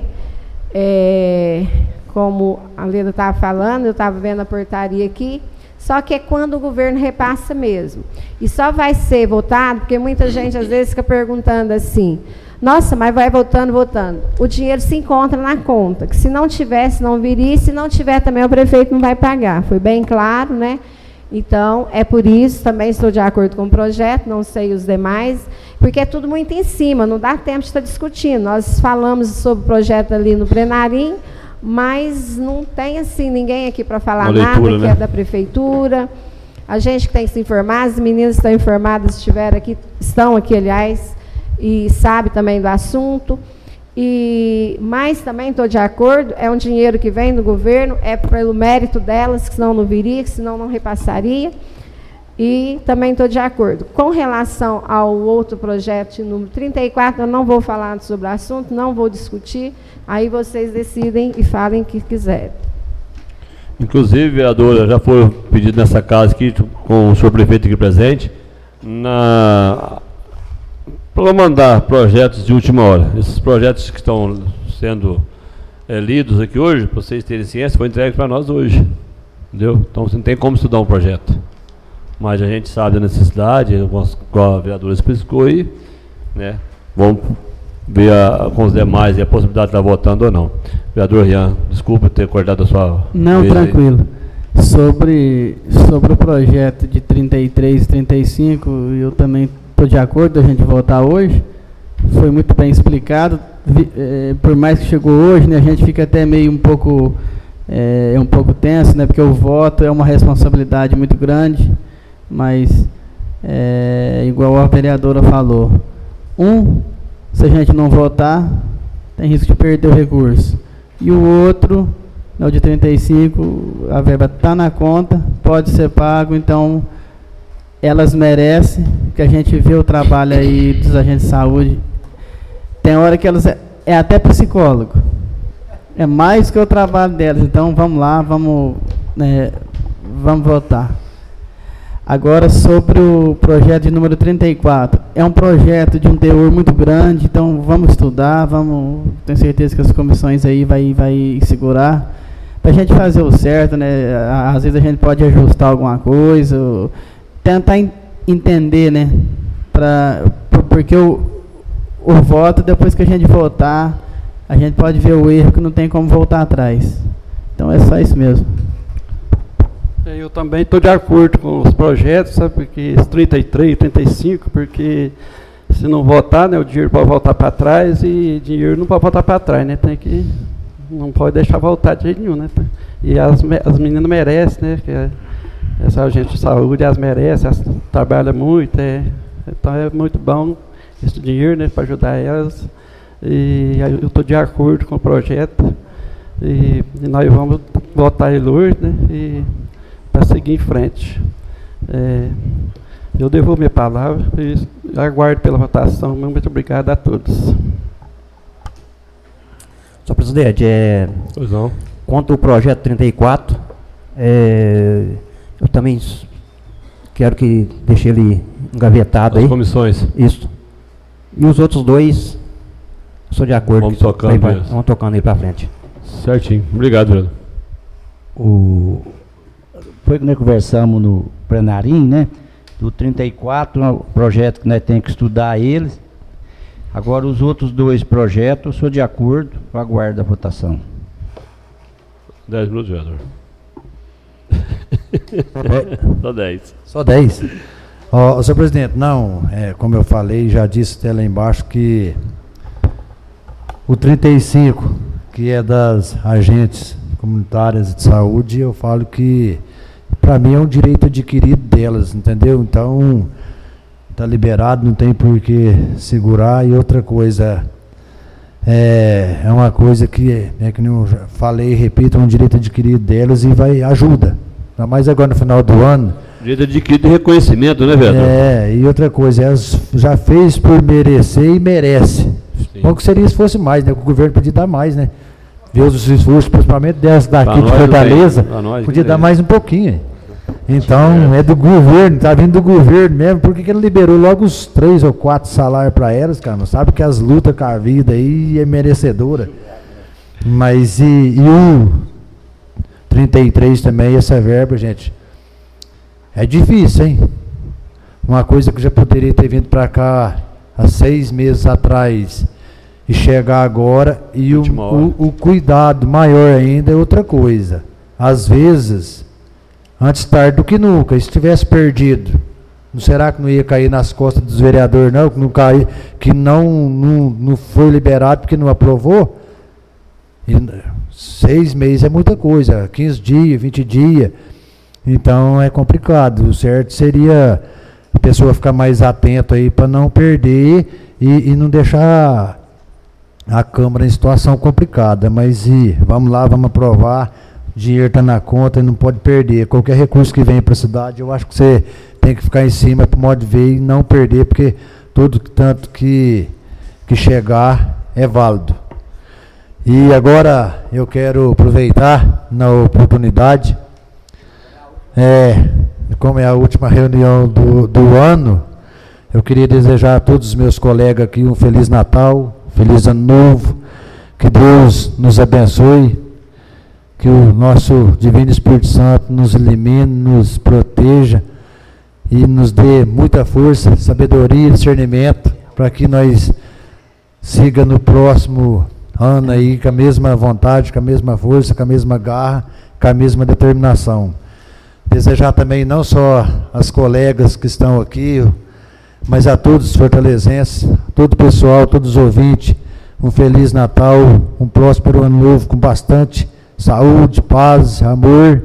é, como a Leda estava falando, eu estava vendo a portaria aqui, só que é quando o governo repassa mesmo. E só vai ser votado, porque muita gente às vezes fica perguntando assim, nossa, mas vai votando, votando. O dinheiro se encontra na conta, que se não tivesse, não viria, se não tiver também o prefeito não vai pagar. Foi bem claro, né? Então, é por isso, também estou de acordo com o projeto, não sei os demais, porque é tudo muito em cima, não dá tempo de estar discutindo. Nós falamos sobre o projeto ali no plenarinho, mas não tem assim ninguém aqui para falar Uma nada, leitura, que né? é da prefeitura. A gente que tem que se informar, as meninas estão informadas, estiveram aqui, estão aqui, aliás, e sabe também do assunto. E, mas também estou de acordo, é um dinheiro que vem do governo, é pelo mérito delas, que senão não viria, que senão não repassaria. E também estou de acordo. Com relação ao outro projeto, número trinta e quatro, eu não vou falar sobre o assunto, não vou discutir, aí vocês decidem e falem o que quiserem. Inclusive, vereadora, já foi pedido nessa casa aqui, com o senhor prefeito aqui presente, na... para mandar projetos de última hora. Esses projetos que estão sendo é, lidos aqui hoje, para vocês terem ciência, foi entregue para nós hoje. Entendeu? Então, você não tem como estudar um projeto. Mas a gente sabe da necessidade, igual a vereadora explicou aí, né? Vamos ver a, com os demais e a possibilidade de estar votando ou não. Vereador Rian, desculpa ter cortado a sua... Não, tranquilo. Sobre, sobre o projeto de trinta e três e trinta e cinco, eu também estou de acordo a gente votar hoje. Foi muito bem explicado. Vi, eh, por mais que chegou hoje, né, a gente fica até meio um pouco, eh, um pouco tenso, né, porque o voto é uma responsabilidade muito grande. Mas, é, igual a vereadora falou, um, se a gente não votar, tem risco de perder o recurso. E o outro, no de trinta e cinco, a verba está na conta, pode ser pago, então elas merecem, que a gente vê o trabalho aí dos agentes de saúde. Tem hora que elas é, é até psicólogo. É mais que o trabalho delas, então vamos lá, vamos, né, vamos votar. Agora, sobre o projeto de número trinta e quatro, é um projeto de um teor muito grande, então vamos estudar, vamos, tenho certeza que as comissões aí vai, vai segurar, para a gente fazer o certo, né? Às vezes a gente pode ajustar alguma coisa, ou tentar in, entender, né? Pra, porque o, o voto, depois que a gente votar, a gente pode ver o erro que não tem como voltar atrás. Então é só isso mesmo. Eu também estou de acordo com os projetos, sabe, porque os trinta e três, trinta e cinco, porque se não votar, né, o dinheiro pode voltar para trás e dinheiro não pode voltar para trás, né, tem que, não pode deixar voltar de jeito nenhum, né, e as, as meninas merecem, né, que é, essa agente de saúde, elas merecem, elas trabalham muito, é, então é muito bom esse dinheiro, né, para ajudar elas, e eu estou de acordo com o projeto, e, e nós vamos votar em Lourdes, né, e para seguir em frente. É, eu devolvo minha palavra e aguardo pela votação. Muito obrigado a todos. Senhor presidente, é, pois não. Quanto ao projeto trinta e quatro, é, eu também quero que deixe ele engavetado. As aí. Comissões. Isso. E os outros dois, sou de acordo. Vamos tocando, pra, vamos tocando aí para frente. Certinho. Obrigado, vereador. O Foi que nós conversamos no plenarinho, né? Do trinta e quatro, um projeto que nós temos que estudar eles. Agora, os outros dois projetos, eu sou de acordo, eu aguardo a votação. Dez minutos, vereador. É. Só dez. Só dez. Ó, oh, senhor presidente, não, é, como eu falei, já disse até lá embaixo que o trinta e cinco, que é das agentes comunitárias de saúde, eu falo que para mim é um direito adquirido delas, entendeu? Então, está liberado, não tem por que segurar. E outra coisa, é, é uma coisa que, é que eu falei e repito, é um direito adquirido delas e vai, ajuda. Ainda mais agora no final do ano. Direito adquirido de reconhecimento, né, vereador? É, e outra coisa, elas já fez por merecer e merece. Bom que seria se fosse mais, né? O governo podia dar mais, né? Ver os esforços, principalmente dessas daqui de Fortaleza, podia dar mais um pouquinho. Então, é do governo, tá vindo do governo mesmo. Por que que ele liberou logo os três ou quatro salários para elas, cara? Não sabe que as lutas com a vida aí é merecedora. Mas e, e o trinta e três também, essa verba, gente, é difícil, hein? Uma coisa que já poderia ter vindo para cá há seis meses atrás e chegar agora, e o, o, o cuidado maior ainda é outra coisa. Às vezes, antes tarde do que nunca, se tivesse perdido, não será que não ia cair nas costas dos vereadores, não? Que não, cai, que não, não, não foi liberado porque não aprovou? E seis meses é muita coisa, quinze dias, vinte dias. Então é complicado. O certo seria a pessoa ficar mais atenta aí para não perder e, e não deixar a Câmara em situação complicada. Mas e, vamos lá, vamos aprovar. O dinheiro está na conta e não pode perder. Qualquer recurso que vem para a cidade, eu acho que você tem que ficar em cima para o modo de ver e não perder, porque tudo tanto que, que chegar é válido. E agora eu quero aproveitar na oportunidade, é, como é a última reunião do, do ano, eu queria desejar a todos os meus colegas aqui um Feliz Natal, Feliz Ano Novo, que Deus nos abençoe, que o nosso Divino Espírito Santo nos ilumine, nos proteja e nos dê muita força, sabedoria e discernimento para que nós siga no próximo ano aí com a mesma vontade, com a mesma força, com a mesma garra, com a mesma determinação. Desejar também não só as colegas que estão aqui, mas a todos os fortalezenses, todo o pessoal, todos os ouvintes, um Feliz Natal, um próspero Ano Novo com bastante saúde, paz, amor.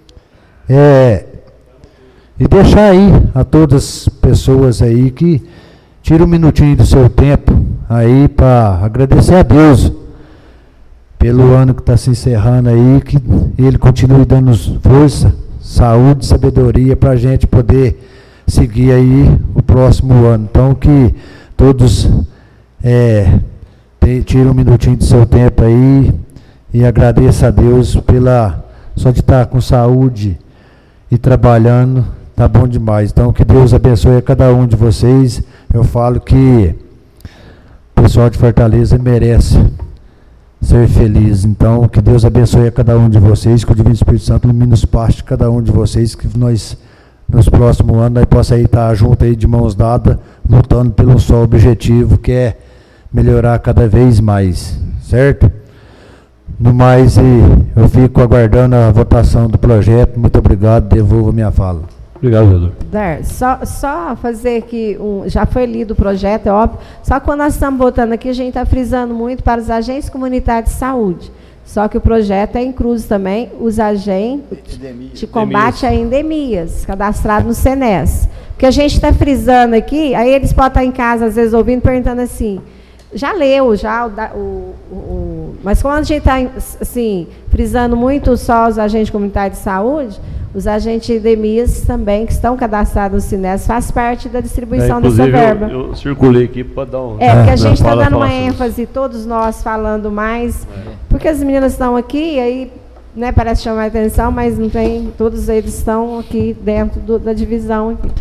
É, e deixar aí a todas as pessoas aí que tiram um minutinho do seu tempo aí para agradecer a Deus pelo ano que está se encerrando aí, que Ele continue dando força, saúde, sabedoria para a gente poder seguir aí o próximo ano. Então que todos é, tiram um minutinho do seu tempo aí e agradeça a Deus pela só de estar com saúde e trabalhando, tá bom demais. Então que Deus abençoe a cada um de vocês. Eu falo que o pessoal de Fortaleza merece ser feliz. Então que Deus abençoe a cada um de vocês, que o Divino Espírito Santo ilumine os passos de cada um de vocês, que nós nos próximos anos nós possamos aí estar juntos aí de mãos dadas, lutando pelo só objetivo, que é melhorar cada vez mais, certo? No mais, eu fico aguardando a votação do projeto. Muito obrigado, devolvo a minha fala. Obrigado, vereador. Dar, só, só fazer que, um, já foi lido o projeto, é óbvio, só que quando nós estamos votando aqui, a gente está frisando muito para as agências comunitárias de saúde. Só que o projeto é incluso também os agentes de combate a endemias, cadastrados no SENES. Porque a gente está frisando aqui, aí eles podem estar em casa, às vezes, ouvindo, perguntando assim, já leu, já, o, o, o, mas quando a gente está, assim, frisando muito só os agentes comunitários de saúde, os agentes de endemias também, que estão cadastrados no SINES, faz parte da distribuição é, dessa verba. Eu, eu circulei aqui para dar um... É, porque a gente está dando uma ênfase, todos nós falando mais, é. porque as meninas estão aqui, aí, né, parece chamar a atenção, mas não tem, todos eles estão aqui dentro do, da divisão aqui.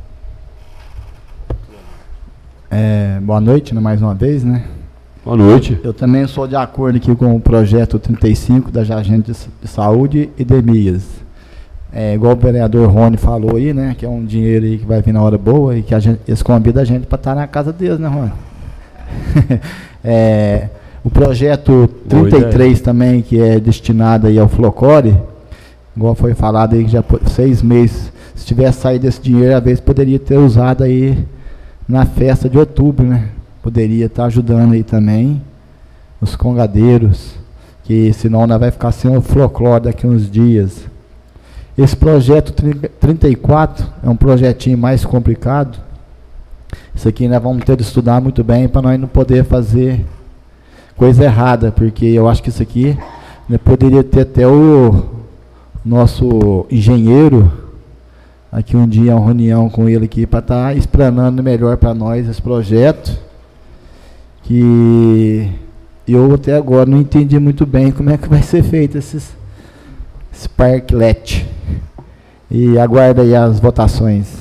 É, boa noite, né, mais uma vez, né? Boa noite. Eu também sou de acordo aqui com o projeto trinta e cinco das agentes de saúde e endemias. É, igual o vereador Rony falou aí, né? Que é um dinheiro aí que vai vir na hora boa e que a gente, eles convidam a gente para estar na casa deles, né, Rony? é, o projeto trinta e três também, que é destinado aí ao Flocore, igual foi falado aí, que já por seis meses, se tivesse saído esse dinheiro, às vezes poderia ter usado aí na festa de outubro, né? Poderia estar ajudando aí também os congadeiros, que senão nós vai ficar sem o folclore daqui a uns dias. Esse projeto trinta e quatro é um projetinho mais complicado. Isso aqui nós vamos ter de estudar muito bem para nós não poder fazer coisa errada, porque eu acho que isso aqui né, poderia ter até o nosso engenheiro aqui um dia, uma reunião com ele aqui para estar tá explanando melhor para nós esse projeto, que eu até agora não entendi muito bem como é que vai ser feito esses, esse parklet. E aguarda aí as votações.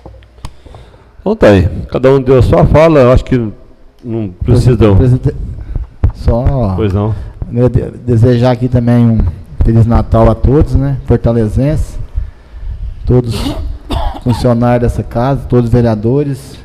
Então tá aí, cada um deu a sua fala, eu acho que não precisa. Presidente, só pois não. Desejar aqui também um Feliz Natal a todos, né? Fortalezenses, todos funcionários dessa casa, todos os vereadores.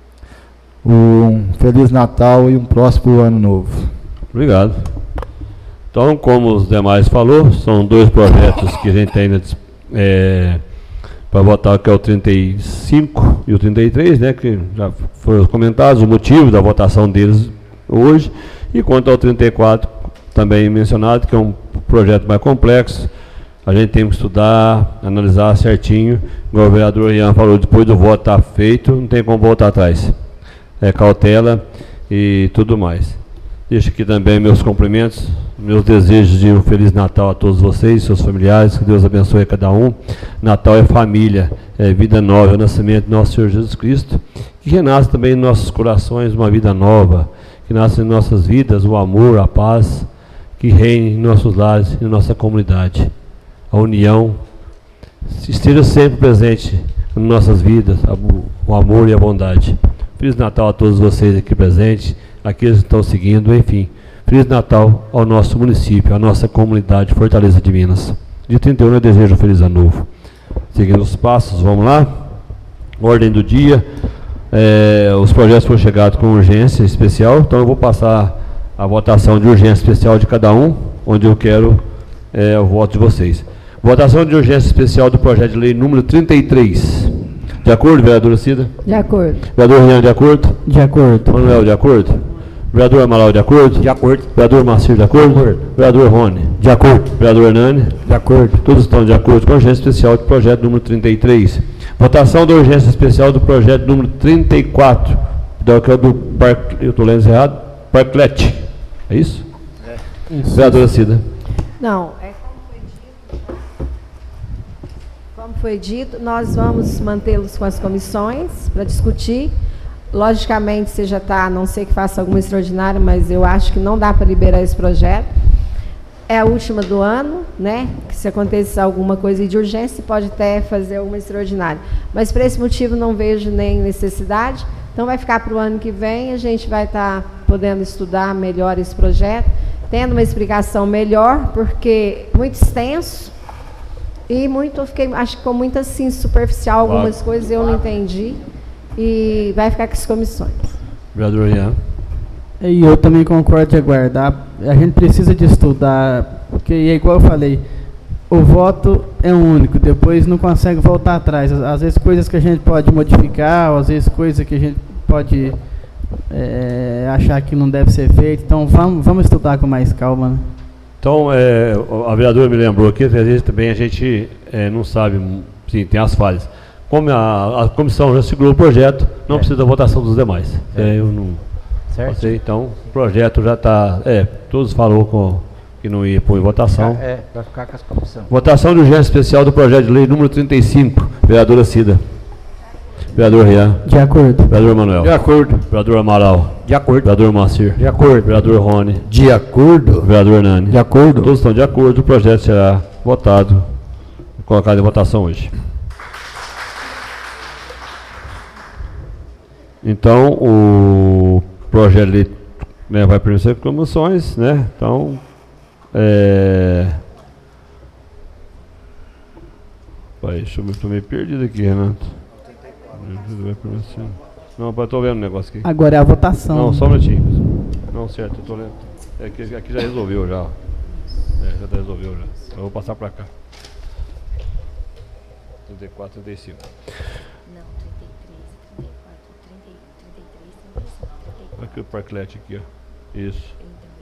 Um Feliz Natal e um próximo ano novo. Obrigado. Então, como os demais falou, são dois projetos que a gente tem ainda é, para votar, que é o trinta e cinco e o trinta e três, né, que já foram comentados, o motivo da votação deles hoje, e quanto ao trinta e quatro, também mencionado, que é um projeto mais complexo, a gente tem que estudar, analisar certinho, igual o vereador Ian falou, depois do voto estar feito, não tem como voltar atrás. É cautela e tudo mais. Deixo aqui também meus cumprimentos, meus desejos de um Feliz Natal a todos vocês, seus familiares, que Deus abençoe a cada um. Natal é família, é vida nova, é o nascimento do nosso Senhor Jesus Cristo, que renasce também em nossos corações uma vida nova, que nasce em nossas vidas o amor, a paz, que reine em nossos lares e na nossa comunidade. A união esteja sempre presente em nossas vidas, o amor e a bondade. Feliz Natal a todos vocês aqui presentes, aqueles que estão seguindo, enfim. Feliz Natal ao nosso município, à nossa comunidade Fortaleza de Minas. Dia trinta e um eu desejo um feliz ano novo. Seguindo os passos, vamos lá. Ordem do dia. É, os projetos foram chegados com urgência especial, então eu vou passar a votação de urgência especial de cada um, onde eu quero é, o voto de vocês. Votação de urgência especial do projeto de lei número trinta e três. De acordo, vereadora Cida? De acordo. Vereador Rian, de acordo? De acordo. Manuel, de acordo? Vereador Amaral, de acordo? De acordo. Vereador Macir, de acordo? De acordo. Vereador Rony? De acordo. Vereador Hernani? De acordo. Todos estão de acordo com a urgência especial do projeto número trinta e três. Votação da urgência especial do projeto número trinta e quatro. Que é do Parque, eu estou lendo errado? Parklet. É isso? É. Isso. Vereadora Cida. Não, é como foi dito. Como foi dito, nós vamos mantê-los com as comissões para discutir. Logicamente, você já está, a não sei que faça alguma extraordinária, mas eu acho que não dá para liberar esse projeto. É a última do ano, né? Que se acontecer alguma coisa de urgência, pode até fazer alguma extraordinária. Mas, por esse motivo, não vejo nem necessidade. Então, vai ficar para o ano que vem, a gente vai estar tá podendo estudar melhor esse projeto, tendo uma explicação melhor, porque muito extenso e muito, eu fiquei, acho que ficou muito assim, superficial, algumas claro. coisas eu não entendi. E vai ficar com as comissões. Vereador Ian. E eu também concordo de aguardar. A gente precisa de estudar, porque é igual eu falei, o voto é único, depois não consegue voltar atrás. Às, às vezes coisas que a gente pode modificar, ou às vezes coisas que a gente pode é, achar que não deve ser feito. Então vamos, vamos estudar com mais calma, né? Então, é, a vereadora me lembrou que às vezes também a gente é, não sabe, sim, tem as falhas. Como a, a comissão já segurou o projeto, não é. precisa da votação dos demais. É, eu não certo. Passei, então o projeto já está. É, todos falaram com, que não ia pôr em votação. É, vai ficar com as comissões. Votação de urgência especial do projeto de lei número trinta e cinco. Vereadora Cida. Vereador Rian. De acordo. Vereador Manuel. De acordo. Vereador Amaral. De acordo. Vereador Macir. De acordo. Vereador Rony. De acordo. Vereador Hernani. De acordo. Todos estão de acordo, o projeto será votado e colocado em votação hoje. Então, o projeto de lei, né, vai para as comissões, né? Então, é... Pai, deixa eu ver, estou meio perdido aqui, Renato. Não, estou vendo o negócio aqui. Agora é a votação. Não, só um minutinho. Não, certo, eu estou lendo. É que aqui já resolveu já. É, já resolveu já. Eu vou passar para cá. trinta e quatro, trinta e cinco. Aqui o parklet aqui, ó. Isso.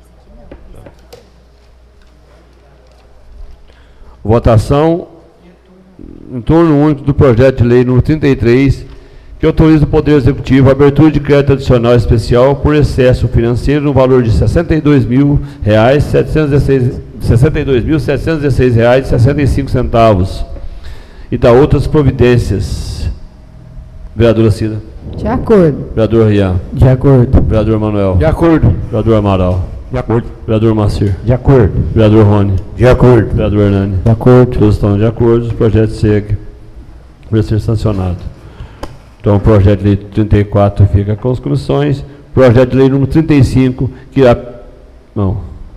Tá. Votação em torno único do projeto de lei número trinta e três, que autoriza o Poder Executivo a abertura de crédito adicional especial por excesso financeiro no valor de sessenta e dois mil setecentos e dezesseis reais e sessenta e cinco centavos e da outras providências. Vereadora Cida. De acordo. Vereador Rian. De acordo. Vereador Manuel. De acordo. Vereador Amaral. De acordo. Vereador Macir. De acordo. Vereador Rony. De acordo. Vereador Hernani. De acordo. Todos estão de acordo, o projeto segue para ser sancionado. Então, o projeto de lei trinta e quatro fica com as comissões. Projeto de lei número trinta e cinco, que a... Não.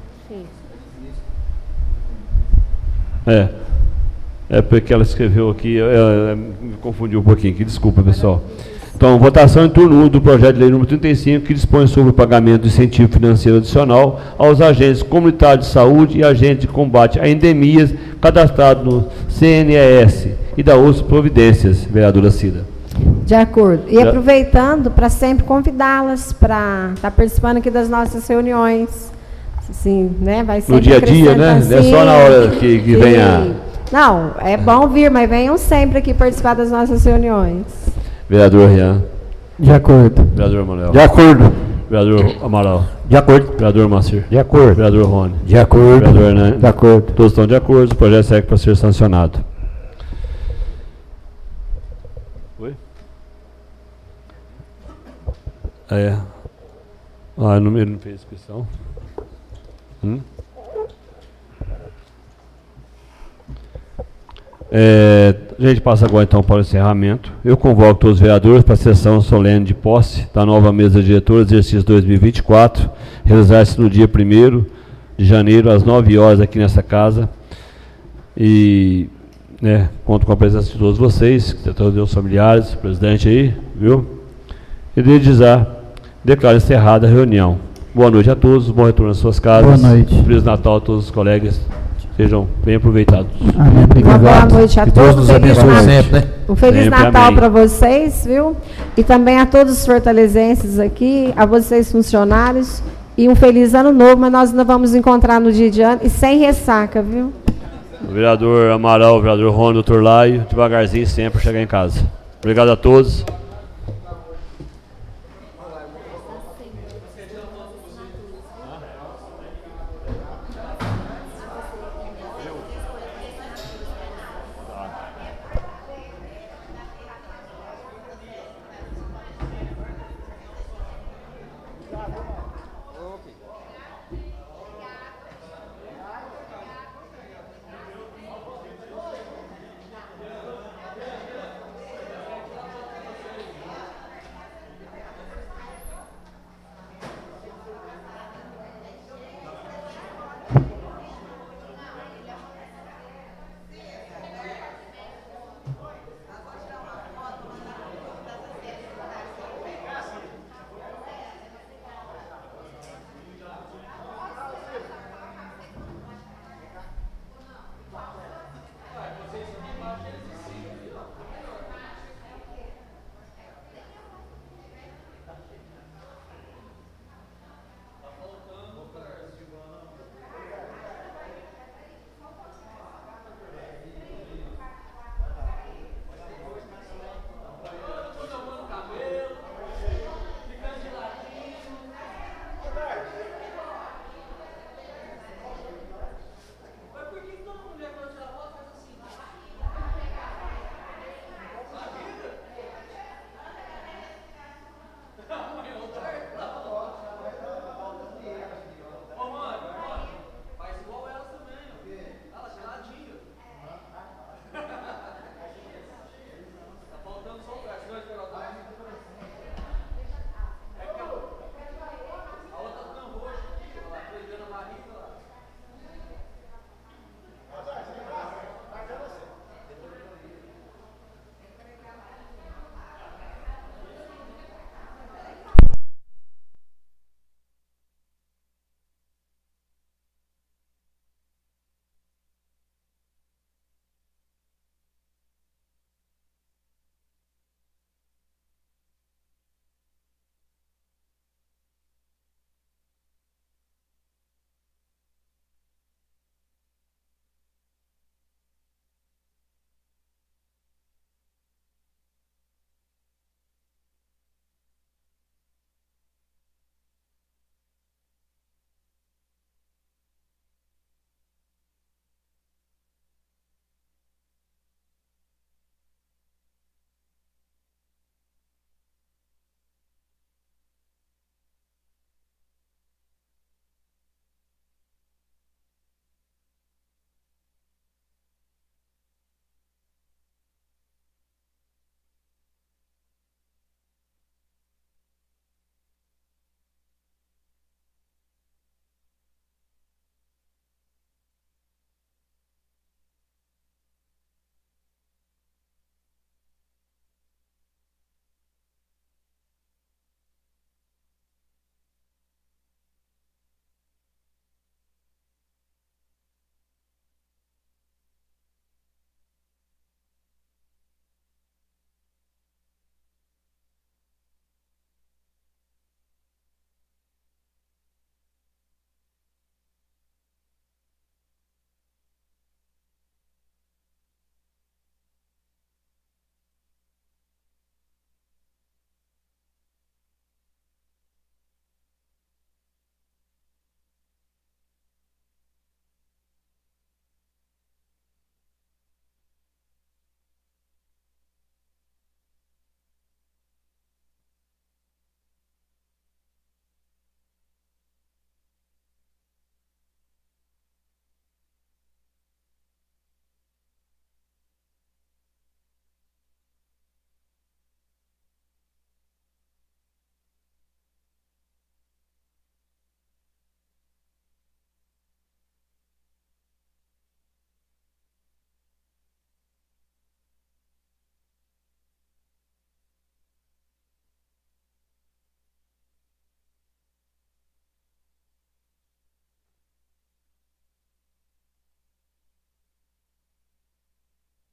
É. É porque ela escreveu aqui, ela me confundiu um pouquinho aqui, desculpa, pessoal. Então, votação em turno um do projeto de lei número trinta e cinco, que dispõe sobre o pagamento de incentivo financeiro adicional aos agentes comunitários de saúde e agentes de combate a endemias cadastrados no C N E S e da outras providências, vereadora Cida. De acordo. E aproveitando para sempre convidá-las para estar tá participando aqui das nossas reuniões. Sim, né? Vai ser no dia a dia, né? Não é só na hora que, que vem a... Não, é bom vir, mas venham sempre aqui participar das nossas reuniões. Vereador Rian. De acordo. Vereador Manuel. De acordo. Vereador Amaral. De acordo. Vereador Macir. De acordo. Vereador Rony. De acordo. Vereador Hernani. De acordo. Todos estão de acordo, o projeto segue para ser sancionado. Oi? É. Ah, não, ele não fez inscrição. Hum? É, a gente passa agora então para o encerramento. Eu convoco todos os vereadores para a sessão solene de posse da nova mesa diretora, exercício dois mil e vinte e quatro, realizar-se no dia primeiro de janeiro, às nove horas, aqui nessa casa. E né, conto com a presença de todos vocês, todos os familiares, presidente aí, viu? E desde já, declaro encerrada a reunião. Boa noite a todos, bom retorno às suas casas. Boa noite. Feliz Natal a todos os colegas. Sejam bem aproveitados. Amém. Uma boa noite a Que todos. Deus nos abençoe sempre, né? Um Feliz Sempre, Natal amém. para vocês, viu? E também a todos os fortalezenses aqui, a vocês funcionários. E um feliz ano novo, mas nós ainda vamos encontrar no dia de ano e sem ressaca, viu? O vereador Amaral, o vereador Rony, doutor Laio, devagarzinho sempre chegar em casa. Obrigado a todos.